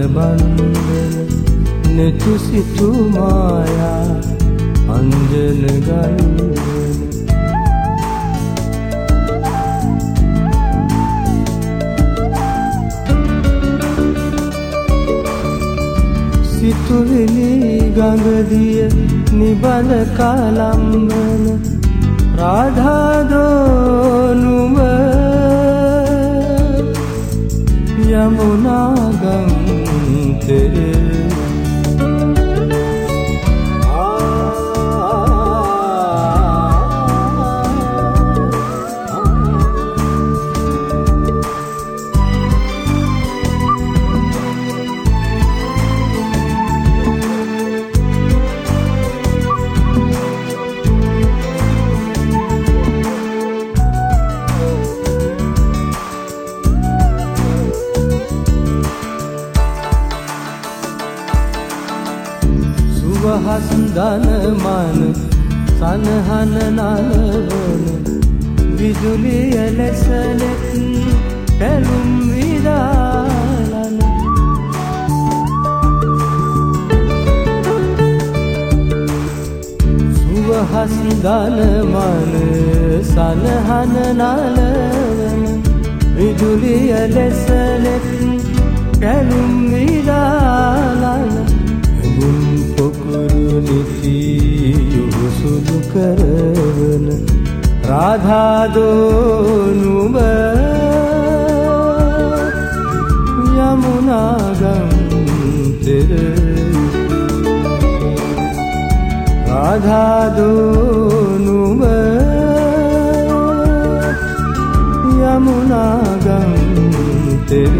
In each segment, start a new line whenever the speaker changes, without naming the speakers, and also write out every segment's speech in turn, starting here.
බන්ධන නෙතු සිතු මායා අංජන ගල්වන සිතුවිලි ගඟදිය නිබඳ කලම්වන රාධාදෝ නුඹ යමුනා ගංතෙරේ වහස් දන මන සනහන නලවන විදුලිය ලෙස නෙත් පැලුම් විදාලන සුවහස් දන මන සනහන නලවන විදුලිය ලෙස නෙත් පැලුම් විදාලන පොකුරු නිති යොසුදු කරවන රාධාදෝ නුඹ යමුනා ගංතෙර රාධාදෝ නුඹ යමුනා ගංතෙර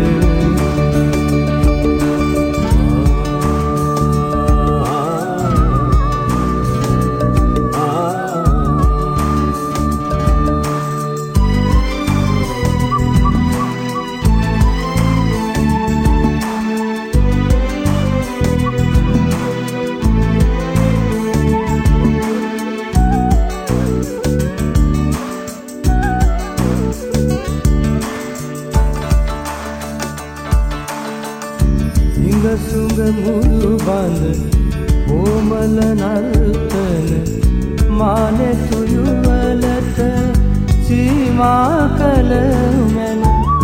සුඟ මුළු බඳ කොමල නර්තන මානෙ තුයුවලට සීමා කළ මැන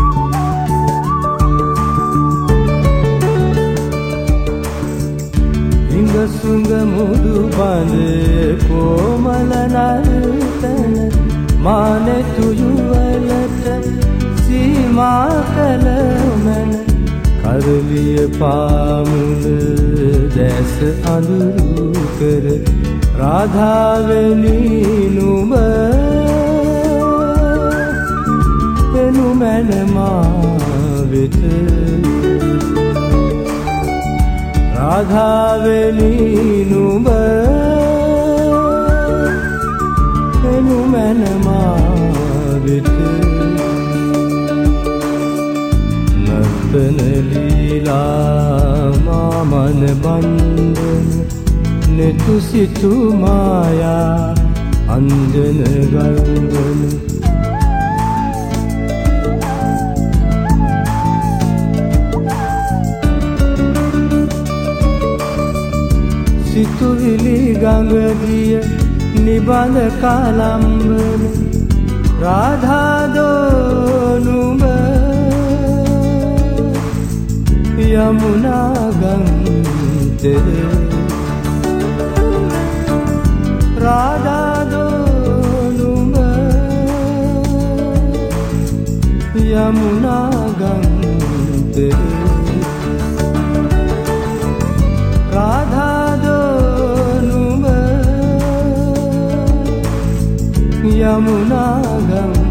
ඉඟ සුඟ මුළු බඳ කොමල නර්තන මානෙ තුයුවලට සීමා කළ මැන කරලිය පාමුල දැස අඳුරු කර රාධාවෙනි නුඹ එනු මැන මා වෙත රාධාවෙනි නුඹ එනු මැන මා වෙත නර්තන ලීලා මාමන බන්ධන නෙතු සිතු මායා අංජන ගල්වන සිතුවිලි ගඟදිය නිබඳ කලම්වන රාධාදෝ නුඹ යමුනා ගංතෙර රාධාදෝ නුඹ යමුනා ගංතෙර රාධාදෝ නුඹ යමුනා ගංතෙර